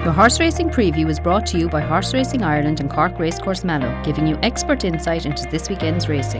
Your horse racing preview is brought to you by Horse Racing Ireland and Cork Racecourse Mallow, giving you expert insight into this weekend's racing.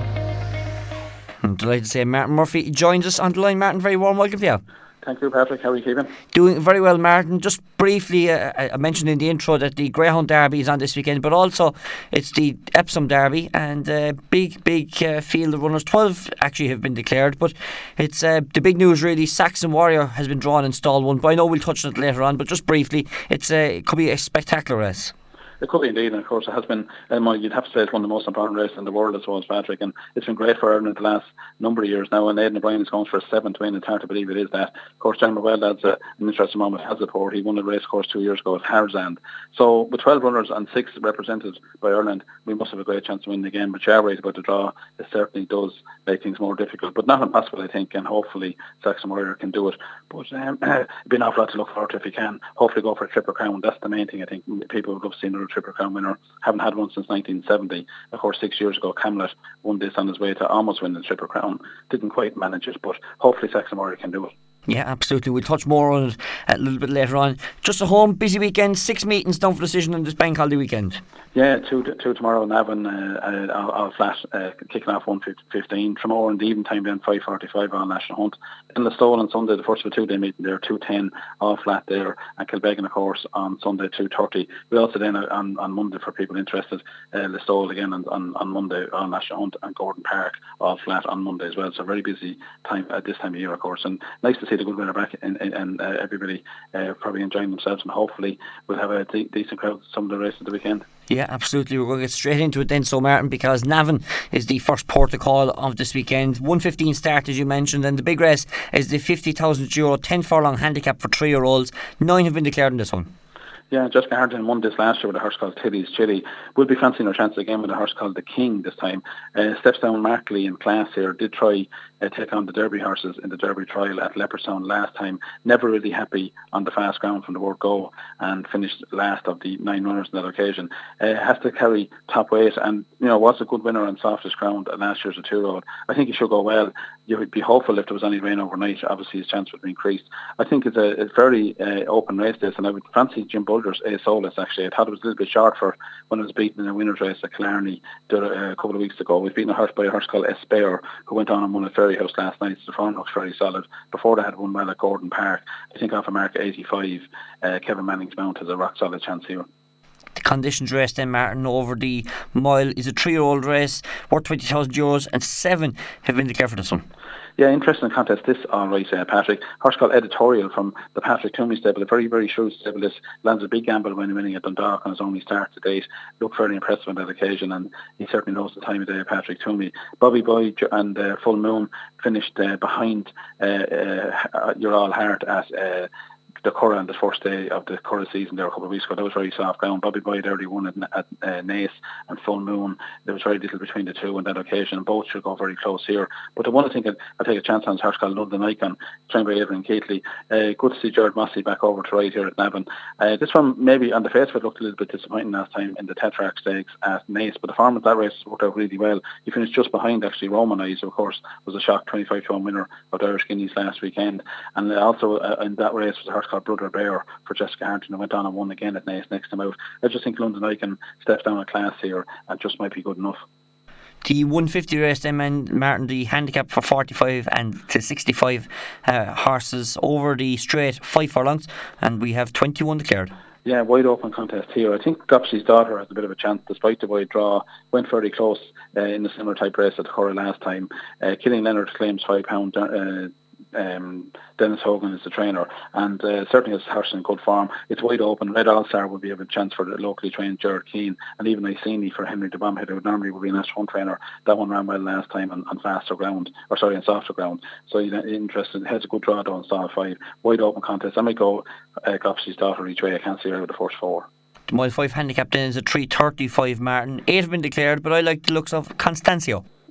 I'm delighted to say Martin Murphy joins us on the line. Martin, very warm welcome to you. Thank you, Patrick. How are you keeping? Doing very well, Martin. Just briefly, I mentioned in the intro that the Greyhound Derby is on this weekend, but also it's the Epsom Derby, and big field of runners. 12 actually have been declared, but it's the big news really. Saxon Warrior has been drawn in stall 1, but I know we'll touch on it later on, but just briefly, it could be a spectacular race. It could be indeed, and of course it has been, you'd have to say it's one of the most important races in the world, I suppose, Patrick, and it's been great for Ireland the last number of years now, and Aidan O'Brien is going for a 7th win. It's hard to believe it is that. Of course, Dermot Well, that's an interesting moment, Hazleport. He won the race course 2 years ago at Harzand. So with 12 runners and 6 represented by Ireland, we must have a great chance to win again, but you're right about the draw. It certainly does make things more difficult, but not impossible, I think, and hopefully Saxon Warrior can do it. But it'd be an awful lot to look forward to if he can. Hopefully go for a Triple Crown. That's the main thing, I think. People would love to see another Triple Crown winner. Haven't had one since 1970. Of course, 6 years ago, Camlet won this on his way to almost win the Triple Crown. Didn't quite manage it, but hopefully Saxon Warrior can do it. Yeah, absolutely. We'll touch more on it a little bit later on. Just a home, busy weekend, 6 meetings done for decision on this bank holiday weekend. Yeah, two tomorrow in Navan, all flat, kicking off 1:15. Tomorrow in the evening time then 5:45 on National Hunt. In Listowel on Sunday, the first of a 2-day meeting there, 2:10 all flat there, and Kilbeggan of course on Sunday 2:30. We also then on Monday for people interested, Listowel again on Monday on National Hunt, and Gordon Park all flat on Monday as well. So very busy time at this time of year, of course, and nice to see the good weather back and everybody probably enjoying themselves, and hopefully we'll have a decent crowd some of the races of the weekend. Yeah, absolutely. We're going to get straight into it then, so Martin, because Navan is the first port of call of this weekend. 1:15 start, as you mentioned, and the big race is the €50,000 10 furlong handicap for 3-year-olds. 9 have been declared in this one. Yeah, Jessica Harden won this last year with a horse called Tilly's Chili. We'll be fancying our chances again with a horse called The King this time. Steps down markedly in class here. Did try take on the Derby horses in the Derby trial at Leopardstown last time. Never really happy on the fast ground from the word go, and finished last of the 9 runners on that occasion. Has to carry top weight, and was a good winner on softest ground last year's a 2-year-old. I think he should go well. You would be hopeful if there was any rain overnight. Obviously his chance would be increased. I think it's a very open race this, and I would fancy Jim Boulder's A Solus actually. I thought it was a little bit short for when it was beaten in a winner's race at Killarney a couple of weeks ago. We've beaten a horse by a horse called Esper, who went on and won at Ferry House last night. So the form looks very solid. Before that had won well at Gordon Park. I think off a mark 85, Kevin Manning's Mount has a rock solid chance here. The conditions race then, Martin, over the mile is a 3-year-old race worth €20,000, and 7 have been declared for this one. Yeah, interesting contest this, all right, Patrick. Horse called Editorial from the Patrick Toomey stable, a very, very shrewd stable. This lands a big gamble when winning at Dundalk on his only start to date. Looked fairly impressive on that occasion, and he certainly knows the time of day, Patrick Toomey. Bobby Boy and Full Moon finished behind You're All Heart at the Curragh on the first day of the Curragh season there a couple of weeks ago. That was very soft ground. Bobby Boyd early won at Naas, and Full Moon, there was very little between the two on that occasion, and both should go very close here. But the one I think I'll take a chance on is horse called London Icon, trained by Evelyn Keatley. Good to see Gerard Mossy back over to ride here at Navan. This one maybe on the face of it looked a little bit disappointing last time in the Tetrarch Stakes at Naas, but the form of that race worked out really well. He finished just behind actually Roman Eyes, who of course was a shock 25-1 winner of the Irish Guineas last weekend, and also in that race was a horse called Brother Bear for Jessica Harton, who went on and won again at Naas next time out. I just think London Icon steps down a class here and just might be good enough. The 150 race then, Martin, the handicap for 45 and to 65 horses over the straight 5 furlongs, and we have 21 declared. Yeah, wide open contest here. I think Gopsy's Daughter has a bit of a chance despite the wide draw. Went fairly close in a similar type race at the Curragh last time. Killian Leonard claims £5. Dennis Hogan is the trainer, and certainly has horse in good form. It's wide open. Red All-Star would be a chance for the locally trained Gerard Keane, and even Iceni for Henry de Bomhead, who normally would be a National Hunt trainer. That one ran well last time on faster ground, on softer ground. So he's interested. He has a good draw though in style 5. Wide open contest. I might go Gopsy's Daughter each way. I can't see her out of the first 4. The mile 5 handicap then is a 3:35, Martin. 8 have been declared, but I like the looks of Constancio.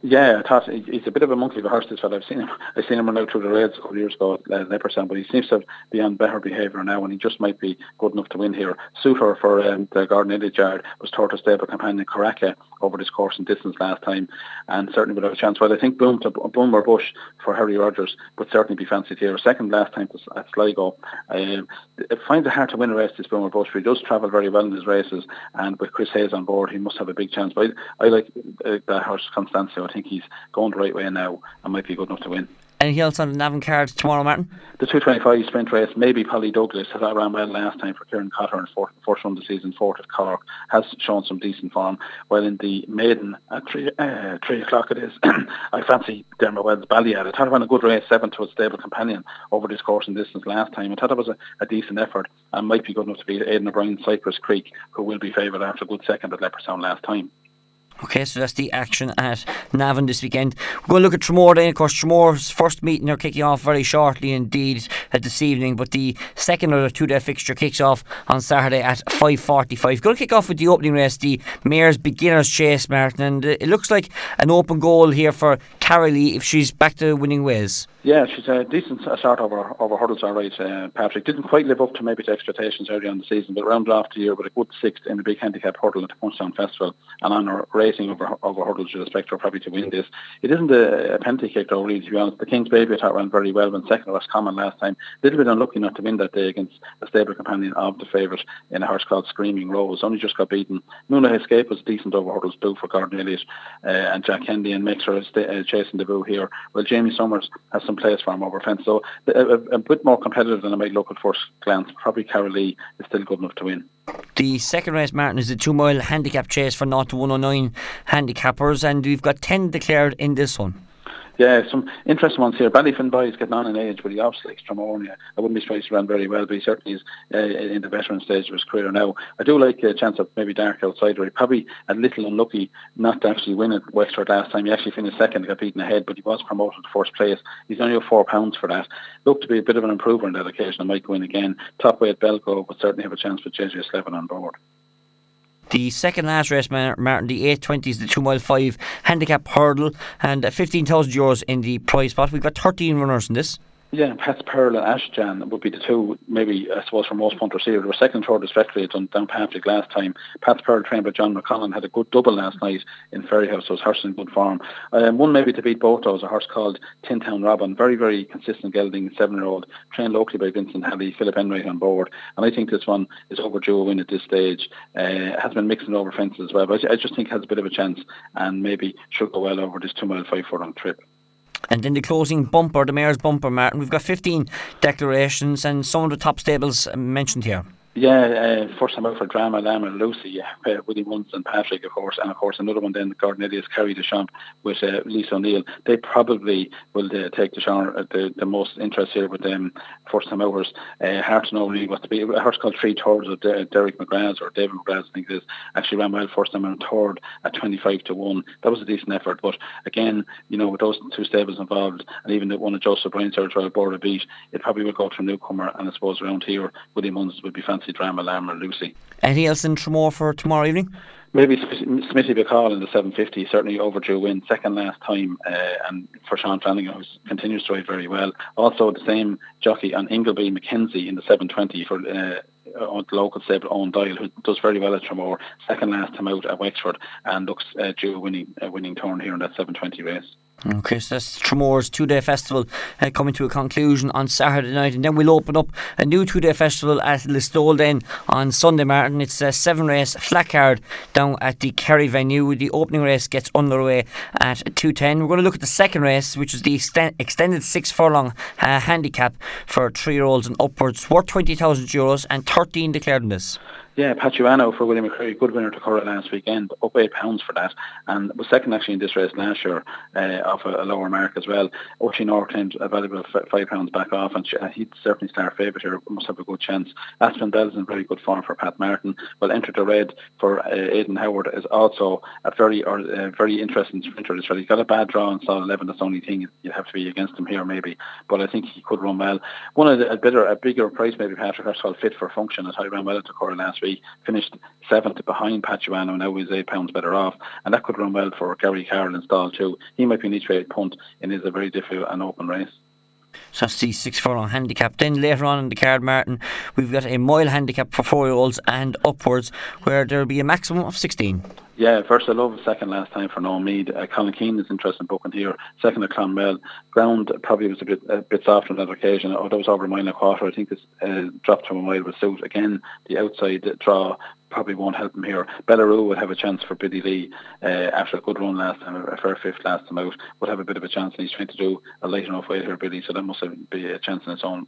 Yeah, I thought he's a bit of a monkey of a horse, this fella. I've seen him run out through the raids a couple of years ago at Leopardstown, but he seems to be on better behaviour now, and he just might be good enough to win here. Suitor for the Garden Illich Yard was Tortoise stable companion Karaka over this course and distance last time, and certainly without a chance. Well, I think Boom or Bush for Harry Rogers would certainly be fancied here. Second last time at Sligo. It finds it hard to win a race, this Boom or Bush, but he does travel very well in his races, and with Chris Hayes on board, he must have a big chance. But I like that horse Constancio. I think he's going the right way now and might be good enough to win. Anything else on the Navan card tomorrow, Martin? The 225 sprint race, maybe Polly Douglas, has ran well last time for Kieran Cotter in first run of the season, fourth at Cork, has shown some decent form. While in the maiden at 3 o'clock it is, I fancy Dermot Wedd's Balliad. I thought it ran a good race, 7 to a stable companion over this course and distance last time. I thought it was a decent effort and might be good enough to beat Aidan O'Brien, Cypress Creek, who will be favoured after a good second at Leopardstown last time. Okay, so that's the action at Navan this weekend. We're going to look at Tramore then. Of course, Tramore's first meeting are kicking off very shortly indeed this evening, but the second or the 2-day fixture kicks off on Saturday at 5:45. Going to kick off with the opening race, the Mayor's Beginner's Chase, Martin, and it looks like an open goal here for Carolee if she's back to winning ways. Yeah, she's a decent start over hurdles, all right. Patrick didn't quite live up to maybe to expectations early on the season, but rounded off the year with a good sixth in the big handicap hurdle at the Punchestown Festival, and on her rating over hurdles, you'd expect her probably to win this. It isn't a penalty kick though, really, to be honest. The King's Baby I thought ran very well when second was common last time. A little bit unlucky not to win that day against a stable companion of the favourite in a horse called Screaming Rose. Only just got beaten. Nuna Escape was decent over hurdles, Bill for Garden Illich, and Jack Hendy and makes her chasing debut here. Well, Jamie Summers has some place for him over fence, so a bit more competitive than I might look at first glance. Probably Carolee is still good enough to win. The second race, Martin, is a 2 mile handicap chase for 0 to 109 handicappers, and we've got 10 declared in this one. Yeah, some interesting ones here. Ballyfin Boy's getting on in age, but he obviously likes Tramore. I wouldn't be surprised he ran very well, but he certainly is in the veteran stage of his career now. I do like a chance of maybe Dark Outsider. He probably a little unlucky not to actually win at Wexford last time. He actually finished second, got beaten ahead, but he was promoted to first place. He's only got £4 for that. Looked to be a bit of an improver on that occasion. I might go in again. Top weight Belco would certainly have a chance with JJ Slevin on board. The second last race, Martin, the 8:20 is the 2 mile 5 handicap hurdle, and €15,000 in the prize pot. We've got 13 runners in this. Yeah, Pat's Pearl and Ashjan would be the two, maybe, I suppose, for most punters here. They were second and third respectively down Patrick last time. Pat's Pearl, trained by John McConnell, had a good double last night in Ferryhouse, so his horse in good form. One maybe to beat both those, a horse called Tin Town Robin, very, very consistent gelding, 7-year-old, trained locally by Vincent Halley, Philip Enright on board. And I think this one is overdue a win at this stage. Has been mixing over fences as well, but I just think has a bit of a chance and maybe should go well over this 2 mile 5 furlong trip. And then the closing bumper, the Mayor's Bumper, Martin. We've got 15 declarations and some of the top stables mentioned here. Yeah, first time out for Drama, Lamb and Lucy, Willie Muntz and Patrick, of course, and of course another one then, Garden Illich, Kerry Deschamps with Lisa O'Neill. They probably will take the most interest here with them first time outers. Hard to know really what to be. A horse called 3/3 of Derek McGrath, or David McGrath, I think it is, actually ran well first time and third at 25 to 1. That was a decent effort, but again, you know, with those two stables involved, and even the one of Joseph Bryan's Territorial Board of Beat, it probably will go to a newcomer, and I suppose around here, Willie Muntz would be fancy Drama, Lamb or Lucy. Anything else in Tramore for tomorrow evening? Maybe Smithy Bacall in the 750, certainly overdue win, second last time, and for Sean Flanagan, who continues to ride very well. Also the same jockey on Ingleby Mackenzie in the 720 for the local stable Owen Doyle, who does very well at Tramore, second last time out at Wexford, and looks due a winning turn here in that 720 race. Okay, so that's Tramore's 2-day festival coming to a conclusion on Saturday night, and then we'll open up a new 2-day festival at Listowel then on Sunday, Martin. It's a 7-race flat card down at the Kerry venue. The opening race gets underway at 2:10. We're going to look at the second race, which is the extended 6 furlong handicap for 3-year-olds and upwards, worth €20,000 and 13 declared in this. Yeah, Patuano for William McCreary, good winner to Curra last weekend, up £8 for that, and was second actually in this race last year off a lower mark as well. Oisin Orr claimed a valuable £5 back off, and he'd certainly start favourite here, must have a good chance. Aspen Bell's in very good form for Pat Martin. Well, entered the red for Aidan Howard is also a very interesting sprinter. He's got a bad draw in stall 11, that's the only thing you'd have to be against him here maybe, but I think he could run well. One of a bigger price maybe, Patrick, that's called Fit for Function, as I ran well into Curra last week, finished 7th behind Patuano, now he's £8 better off, and that could run well for Gary Carroll in stall too. He might be an each way punt in his a very difficult and open race. So that's the 6 furlong handicap. Then later on in the card, Martin, we've got a mile handicap for 4-year-olds and upwards, where there'll be a maximum of 16. Yeah, first I love second last time for Noel Mead. Colin Keane is interested in booking here. Second at Clonmel. Ground probably was a bit soft on that occasion. Although it was over a mile and a quarter, I think this dropped to a mile with suit. Again, the outside draw probably won't help him here. Belarus would have a chance for Biddy Lee after a good run last time, a fair fifth last time out. Would have a bit of a chance, and he's trying to do a light enough weight here, Biddy. So that must be a chance in its own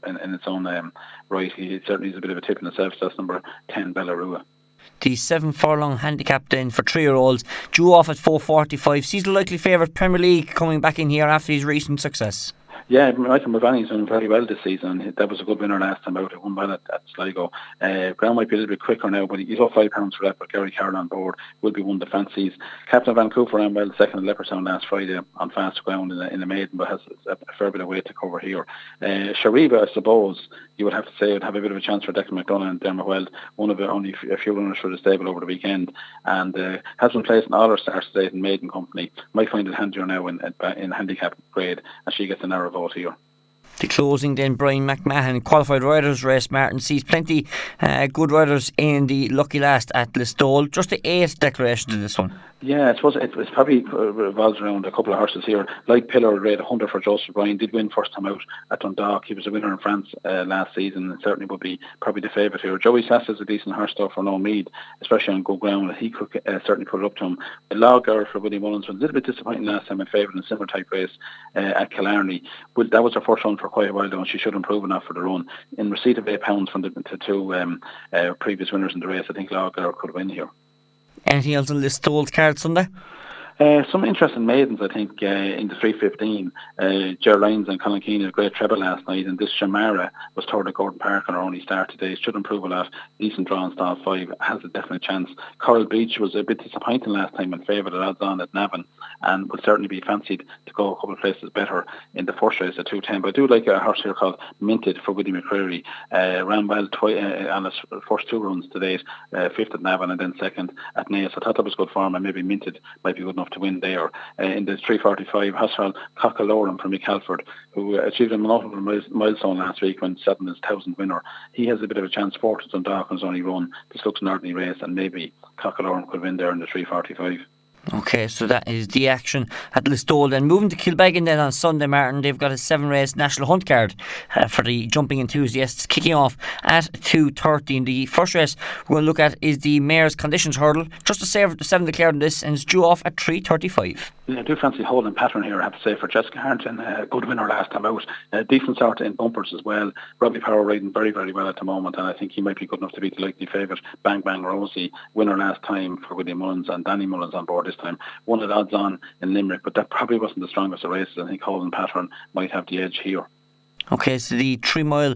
right. He certainly is a bit of a tip in himself. So that's number 10, Belarus. The 7 furlong handicap then for 3-year-olds, due off at 4.45. Sees the likely favourite Premier League coming back in here after his recent success. Yeah, Michael Mulvaney's done very well this season. That was a good winner last time out. He won well at Sligo. Ground might be a little bit quicker now, but he's up £5 for that. But Gary Carroll on board will be one of the fancies. Captain Vancouver ran well second at Leopardstown last Friday on fast ground in the maiden, but has a fair bit of weight to cover here. Shariba, I suppose you would have to say, would have a bit of a chance for Declan McDonough and Dermot Weld, one of the only a few runners for the stable over the weekend, and has been placed in all her starts today in Maiden Company. Might find it handier now in handicap grade, and she gets a narrow vote here. The closing then, Brian McMahon, qualified riders race. Martin sees plenty good riders in the lucky last at Listowel. Just the 8th declaration to this one. Yeah, I suppose it's probably revolves around a couple of horses here. Like Pillar Red, 100 for Joseph Bryan, did win first time out at Dundalk. He was a winner in France last season and certainly would be probably the favourite here. Joey Sass is a decent horse though for Noel Mead, especially on good ground. He could certainly put it up to him. Lawgar for Willie Mullins was a little bit disappointing last time in favourite in a similar type race at Killarney. Well, that was her first run for quite a while though, and she should improve enough for the run. In receipt of £8 from the two previous winners in the race, I think Lawgar could win here. Anything else on Listowel's card Sunday? Some interesting maidens, I think, in the 3:15. Ger Lyons and Colin Keane had a great treble last night, and this Shamara was third at Gordon Park on her only start today. Should improve a lot. Decent draw in stall 5, has a definite chance. Coral Beach was a bit disappointing last time and favoured at odds on at Navan, and would certainly be fancied to go a couple of places better in the first race at 2:10. But I do like a horse here called Minted for Woody McCreary. Ran well on his first 2 runs to date, 5th at Navan and then 2nd at Naas. I thought that was good form, and maybe Minted might be good enough to win there. In the 3:45, Hosfal Cockalorum from Mick Halford, who achieved a notable milestone last week when setting his 1,000th winner. He has a bit of a chance. 4th at Dundalk on his only run. This looks an ordinary race, and maybe Cockalorum could win there in the 3:45. Okay, so that is the action at Listowel. Then moving to Kilbeggan then on Sunday, Martin, they've got a 7-race national hunt card for the jumping enthusiasts, kicking off at 2:30. The first race we're going to look at is the Mayor's Conditions Hurdle. Just to say, the 7 declared on this, and it's due off at 3:35. Yeah, I do fancy holding pattern here, I have to say, for Jessica Harrington. Good winner last time out. Decent start in bumpers as well. Robbie Power riding very, very well at the moment, and I think he might be good enough to beat the likely favourite Bang Bang Rosie, winner last time for William Mullins, and Danny Mullins on board this time. One at odds on in Limerick, but that probably wasn't the strongest of races. I think holding pattern might have the edge here. Okay, so the 3-mile,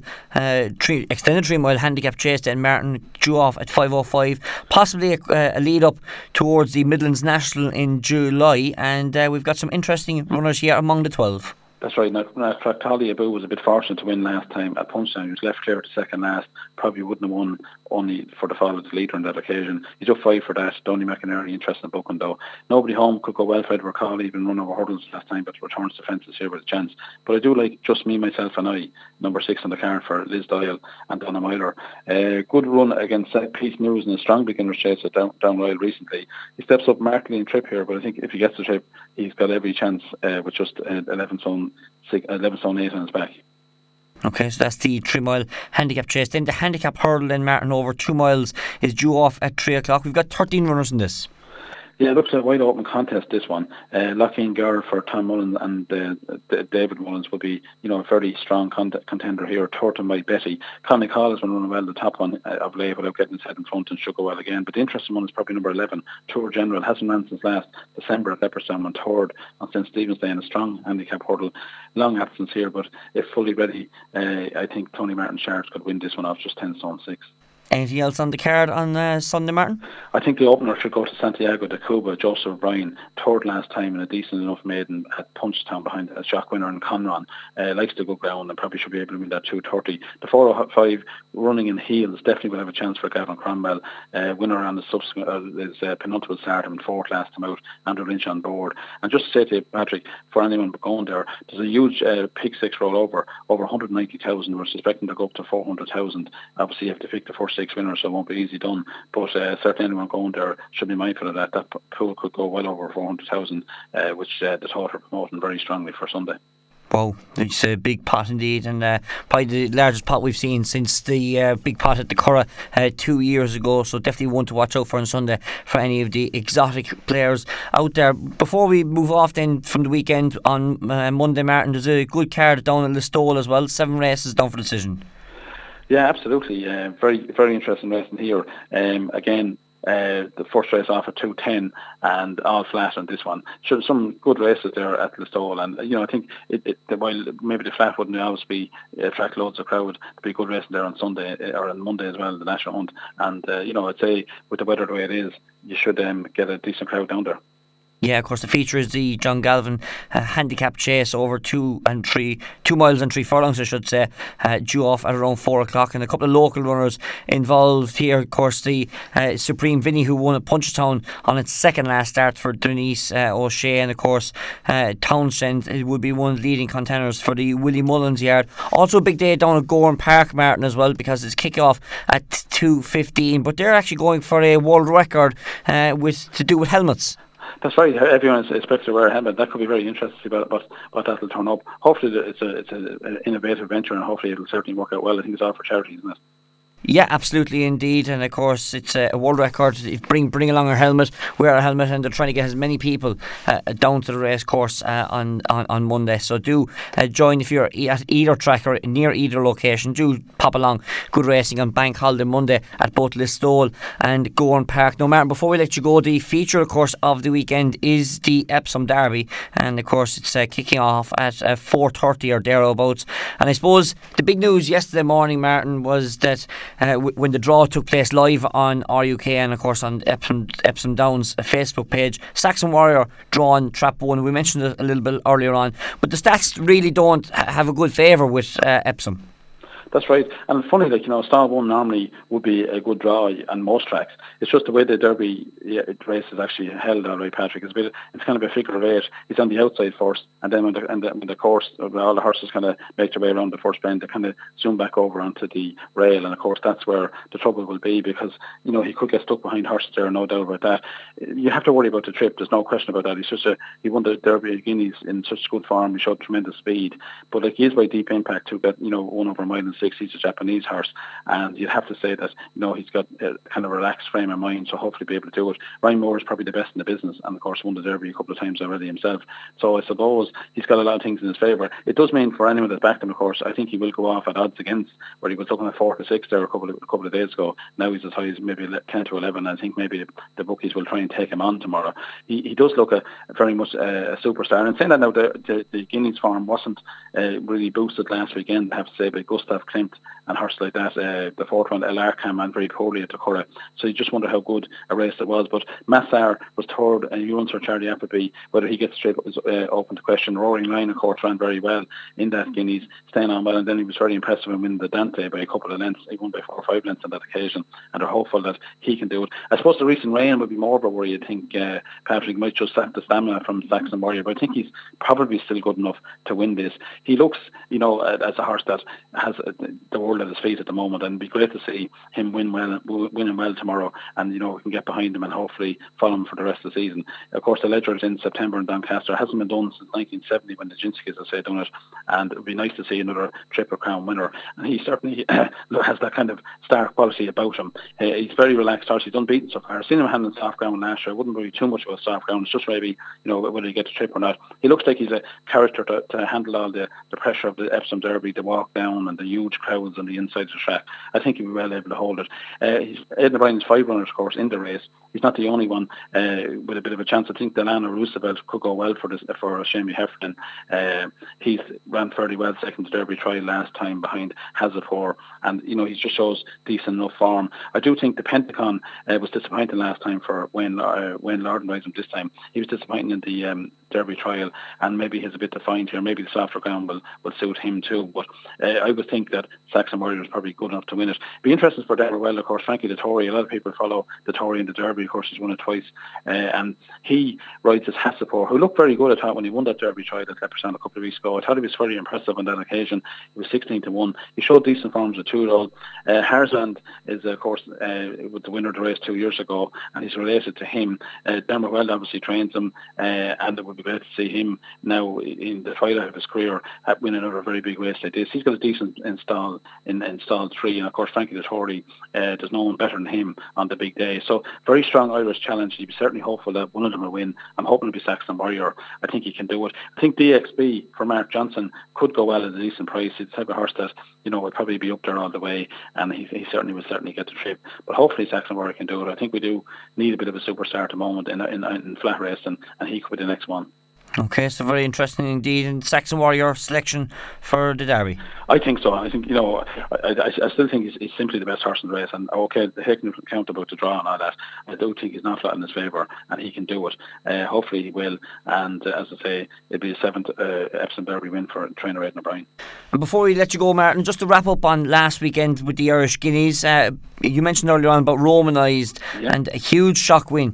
extended 3-mile handicap chase then, Martin, due off at 5:05. Possibly a lead up towards the Midlands National in July, and we've got some interesting runners here among the 12. That's right. Now, Tractali Abu was a bit fortunate to win last time at Punchestown. He was left clear to second last. Probably wouldn't have won only for the fall of the leader on that occasion. He's up 5 for that. Donny McInerney interested in booking though. Nobody home could go well for Edward Cawley, even run over hurdles last time, but returns to fences here with a chance. But I do like Just Me, Myself and I, number 6 on the card for Liz Doyle and Donna Myler. Good run against Pete News in a strong beginner's chase at Down Royal recently. He steps up markedly in trip here, but I think if he gets the trip, he's got every chance with just 11 stone 8 on his back. Okay, so that's the 3-mile handicap chase. Then the handicap hurdle then, Martin, over 2 miles is due off at 3 o'clock. We've got 13 runners in this. Yeah, it looks a wide open contest, this one. Lockeen Girl for Tom Mullins and David Mullins will be, a very strong contender here. Thornton by Betty. Connie Call has been running well, the top one of late without getting his head in front, and should go well again. But the interesting one is probably number 11, Tour General. Hasn't ran since last December at Leopardstown and third on St Stephen's Day in a strong handicap hurdle. Long absence here, but if fully ready, I think Tony Martin Sharps could win this one off just 10 stone 6. Anything else on the card on Sunday, Martin? I think the opener should go to Santiago de Cuba. Joseph Bryan, third last time in a decent enough maiden at Punchestown behind a shock winner in Conran. Likes the good ground and probably should be able to win that 2:30. The 4:05 running in heels definitely will have a chance for Gavin Cromwell. Winner on the subsequent his penultimate start and fourth last time out. Andrew Lynch on board. And just to say to you, Patrick, for anyone going there, there's a huge Pick 6 rollover, over 190,000. We're suspecting to go up to 400,000. Obviously, you have to pick the first 6 winners, so it won't be easy done. But certainly anyone going there should be mindful of that. That pool could go well over 400,000, which the Taught are promoting very strongly for Sunday. Wow, it's a big pot indeed, and probably the largest pot we've seen since the big pot at the Curragh 2 years ago, so definitely one to watch out for on Sunday for any of the exotic players out there. Before we move off then from the weekend on Monday, Martin, there's a good card down in Listowel as well, 7 races down for decision. Yeah, absolutely. Very, very interesting racing here. Again, the first race off at 2:10 and all flat on this one. So some good races there at Listowel, and I think while maybe the flat wouldn't always be attract loads of crowd, to be good racing there on Sunday or on Monday as well, the National Hunt. And I'd say with the weather the way it is, you should get a decent crowd down there. Yeah, of course, the feature is the John Galvin handicap chase over 2 miles and 3 furlongs, I should say, due off at around 4 o'clock. And a couple of local runners involved here. Of course, the Supreme Vinny, who won at Punchestown on its second last start for Denise O'Shea. And of course, Townsend would be one of the leading contenders for the Willie Mullins yard. Also a big day down at Gorn Park, Martin, as well, because it's kick-off at 2:15. But they're actually going for a world record to do with helmets. That's right. Everyone is expected to wear a helmet. That could be very interesting to see what that will turn up. Hopefully it's an innovative venture, and hopefully it will certainly work out well. I think it's all for charity, isn't it? Yeah, absolutely indeed, and of course it's a world record. Bring along our helmet, wear a helmet, and they're trying to get as many people down to the race course on Monday. So do join if you're at either track or near either location. Do pop along. Good racing on Bank Holiday Monday at both Listowel and Gorn Park. Now, Martin, before we let you go, the feature, of course, of the weekend is the Epsom Derby, and of course it's kicking off at 4:30 or thereabouts. And I suppose the big news yesterday morning, Martin, was that when the draw took place live on RUK and of course on Epsom Downs Facebook page, Saxon Warrior drawn trap 1. We mentioned it a little bit earlier on, but the stats really don't have a good favour with Epsom. That's right. And it's funny, Star 1 normally would be a good draw on most tracks. It's just the way the Derby race is actually held, all right, Patrick. It's kind of a figure of 8. He's on the outside first, and then when the course, all the horses kind of make their way around the first bend, they kind of zoom back over onto the rail. And of course, that's where the trouble will be, because, he could get stuck behind horses there, no doubt about that. You have to worry about the trip. There's no question about that. He won the Derby Guineas in such good form. He showed tremendous speed. But he is by Deep Impact to get, 1 over a mile and 6. He's a Japanese horse, and you'd have to say that he's got a kind of relaxed frame of mind, so hopefully be able to do it. Ryan Moore is probably the best in the business, and of course won the Derby a couple of times already himself. So I suppose he's got a lot of things in his favour. It does mean for anyone that's backed him, of course, I think he will go off at odds against, where he was looking at 4 to 6 there a couple of days ago. Now he's as high as maybe 10 to 11. I think maybe the bookies will try and take him on tomorrow. He does look very much a superstar. And saying that now, the Guineas form wasn't really boosted last weekend, I have to say, by Gustav Klimt and horses like that. The fourth one, El Arkham, ran very poorly at the Curragh. So you just wonder how good a race it was. But Massar was third, and he runs for Charlie Appleby. Whether he gets straight is open to question. Roaring Lion, of course, ran very well in that Guineas, staying on well, and then he was very impressive in winning the Dante by a couple of lengths. He won by 4 or 5 lengths on that occasion, and they're hopeful that he can do it. I suppose the recent rain would be more of a worry. I think Patrick might just sap the stamina from Saxon Warrior, but I think he's probably still good enough to win this. He looks, as a horse that has the world at his feet at the moment, and it'd be great to see him winning well tomorrow, and we can get behind him and hopefully follow him for the rest of the season. Of course, the Ledger is in September in Doncaster. It hasn't been done since 1970 when the Jinskis, as I say, done it, and it'd be nice to see another Triple Crown winner, and he certainly has that kind of star quality about him. He's very relaxed horse. He's unbeaten so far. I've seen him handling soft ground last year. I wouldn't worry too much about soft ground. It's just maybe whether he gets a trip or not. He looks like he's a character to handle all the pressure of the Epsom Derby, the walk down and the huge huge crowds on the inside of the track. I think he'll be well able to hold it. Aidan O'Brien's 5 runners, of course, in the race. He's not the only one with a bit of a chance. I think Delano Roosevelt could go well for Shamie Heffernan. He's ran fairly well second to Derby Trial last time behind Hazapur, and he just shows decent enough form. I do think the Pentagon was disappointing last time for Wayne Lorden. This time he was disappointing in the Derby Trial, and maybe he's a bit defined here. Maybe the softer ground will suit him too. But I would think that Saxon Warrior is probably good enough to win it. Be interesting for Deborah Well, of course. Frankie Dettori. A lot of people follow Dettori in the Derby. Of course, he's won it twice, and he rides his Hassapur, who looked very good. I thought when he won that Derby Trial at Leopardstown a couple of weeks ago. I thought he was very impressive on that occasion. He was 16-1. He showed decent forms at 2-year-old. Harzand is, of course, with the winner of the race 2 years ago, and he's related to him. Dermot Weld obviously trains him, and it would be great to see him now in the twilight of his career win another very big race like this. He's got a decent install 3, and of course Frankie Dettori, there's no one better than him on the big day. So very strong Irish challenge. You'd be certainly hopeful that one of them will win. I'm hoping it'll be Saxon Warrior. I think he can do it. I think DXB for Mark Johnson could go well at a decent price. It's the type of horse that would probably be up there all the way, and he certainly will get the trip. But hopefully Saxon Warrior can do it. I think we do need a bit of a superstar at the moment in flat racing, and he could be the next one. Okay, so very interesting indeed. And Saxon Warrior selection for the Derby. I think so. I think I still think he's simply the best horse in the race. And the Hickman count about the draw and all that, I do think he's not flat in his favour, and he can do it. Hopefully he will. And as I say, it'll be a 7th Epsom Derby win for trainer Aidan O'Brien. And before we let you go, Martin, just to wrap up on last weekend with the Irish Guineas, you mentioned earlier on about Romanised, and a huge shock win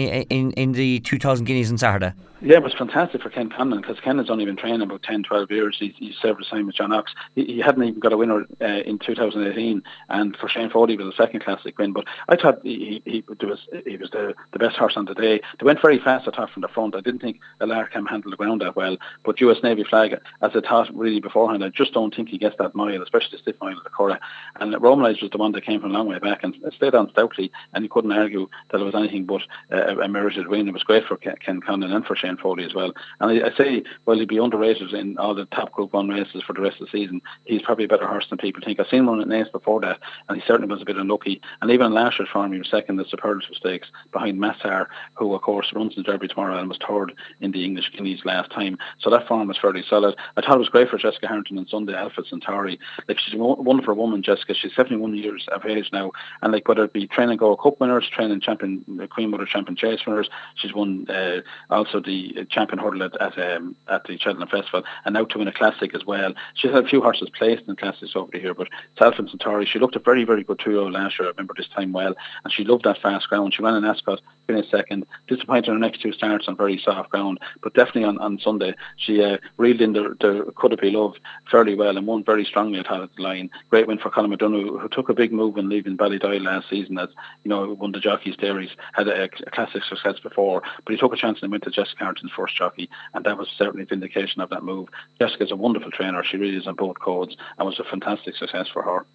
in the 2000 Guineas on Saturday. Yeah, it was fantastic for Ken Conlon, because Ken has only been training about 10-12 years. He served the same with John Ox. He hadn't even got a winner in 2018, and for Shane Foley was a second classic win. But I thought he was the best horse on the day. They went very fast, I thought, from the front. I didn't think Alarcam handled the ground that well, but US Navy Flag, as I thought really beforehand, I just don't think he gets that mile, especially the stiff mile of the Curragh. And Romanised was the one that came from a long way back and stayed on stoutly, and you couldn't argue that it was anything but a merited win. It was great for Ken Conlon and for Shane Foley as well. And I say, well, he'd be underrated in all the top Group 1 races for the rest of the season. He's probably a better horse than people think. I've seen one at Naas before that, and he certainly was a bit unlucky. And even in last year's form, he was second in the Superlative Stakes behind Massar, who of course runs the Derby tomorrow and was third in the English Guineas last time. So that form was fairly solid. I thought it was great for Jessica Harrington on Sunday, Alpha Centauri. She's a wonderful woman, Jessica. She's 71 years of age now, and whether it be training Gold Cup winners, training Queen Mother Champion Chase winners, she's won also the Champion Hurdle at the Cheltenham Festival, and now to win a classic as well. She's had a few horses placed in classics over the year, but Alpha Centauri, she looked a very, very good 2-year-old last year. I remember this time well, and she loved that fast ground. She ran in Ascot, finished second, disappointed in her next 2 starts on very soft ground, but definitely on Sunday she reeled in the Could It Be Love fairly well and won very strongly at the line. Great win for Colin McDonough, who took a big move in leaving Ballydoyle last season, as won the Jockey's Series, had a classic success before, but he took a chance and went to Jessica Harrington's first jockey, and that was certainly a vindication of that move. Jessica's a wonderful trainer. She really is on both codes, and was a fantastic success for her.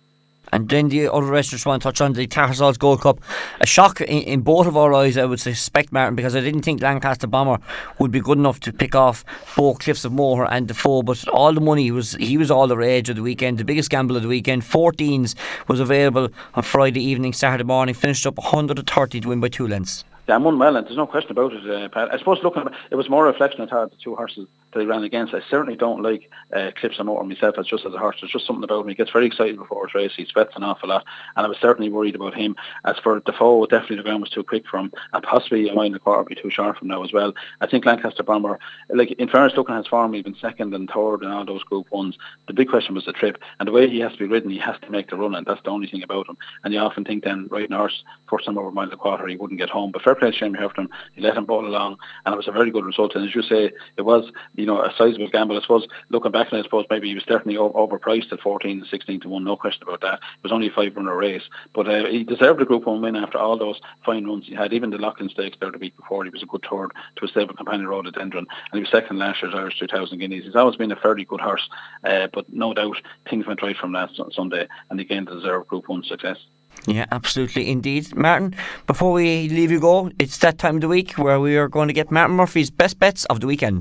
And then the other race I just want to touch on, the Tattersalls Gold Cup. A shock in both of our eyes, I would suspect, Martin, because I didn't think Lancaster Bomber would be good enough to pick off both Cliffs of Moher and Defoe, but all the money, he was all the rage of the weekend, the biggest gamble of the weekend. 14s was available on Friday evening, Saturday morning, finished up 130 to win by 2 lengths. Yeah, I'm won well, and there's no question about it, Pat. I suppose looking at it was more a reflection of the 2 horses that he ran against. I certainly don't like Cliffs of Moher myself as a horse. There's just something about him. He gets very excited before his race. He sweats an awful lot, and I was certainly worried about him. As for Defoe, definitely the ground was too quick for him, and possibly a mile and a quarter be too short from now as well. I think Lancaster Bomber, in fairness, looking at his form, he's been second and third in all those Group 1s. The big question was the trip, and the way he has to be ridden, he has to make the run, and that's the only thing about him. And you often think then, riding a horse first time over a mile and a quarter, he wouldn't get home. But fair play to Shane Heffernan, he let him bowl along, and it was a very good result. And as you say, it was a sizable gamble. I suppose looking back, I suppose maybe he was certainly overpriced at 14 and 16 to 1. No question about that. It was only a 5-runner race, but he deserved a Group 1 win after all those fine runs he had. Even the Loughlin Stakes there the week before, he was a good third to a stable companion Rhododendron, and he was second last year's Irish 2000 Guineas. He's always been a fairly good horse, but no doubt things went right from last Sunday, and again deserved Group 1 success. Yeah, absolutely indeed. Martin, before we leave you go, it's that time of the week where we are going to get Martin Murphy's best bets of the weekend.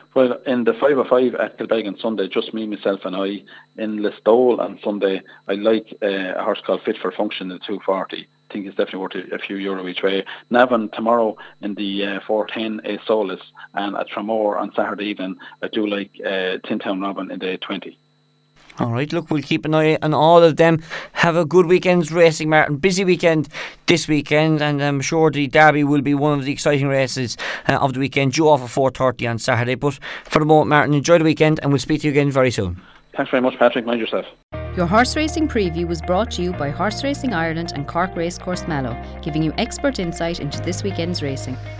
Well, in the 505 at Kilbeggan Sunday, just me, myself and I. In Listowel on Sunday, I like a horse called Fit for Function at 240. I think it's definitely worth a few euro each way. Navan tomorrow in the 410 A Solis, and at Tramore on Saturday evening, I do like Tintown Robin in the 820. All right, look, we'll keep an eye on all of them. Have a good weekend's racing, Martin. Busy weekend this weekend, and I'm sure the Derby will be one of the exciting races of the weekend, due off at 4:30 on Saturday. But for the moment, Martin, enjoy the weekend, and we'll speak to you again very soon. Thanks very much, Patrick. Mind yourself. Your horse racing preview was brought to you by Horse Racing Ireland and Cork Racecourse Mallow, giving you expert insight into this weekend's racing.